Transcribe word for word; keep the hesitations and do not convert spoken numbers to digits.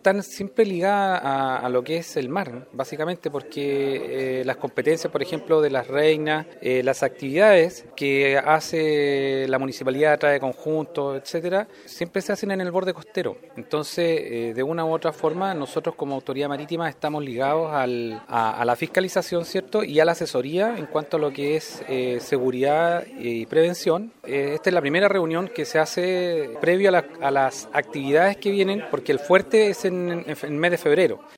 están siempre ligadas a, a lo que es el mar, básicamente porque eh, las competencias, por ejemplo, de las reinas, eh, las actividades que hace la municipalidad a través de conjuntos, etcétera, siempre se hacen en el borde costero. Entonces, eh, de una u otra forma, nosotros como autoridad marítima estamos ligados al, a, a la fiscalización, ¿cierto? Y a la asesoría en cuanto a lo que es eh, seguridad y prevención. Eh, esta es la primera reunión que se hace previo a, la, a las actividades que vienen, porque el fuerte es en, en el mes de febrero.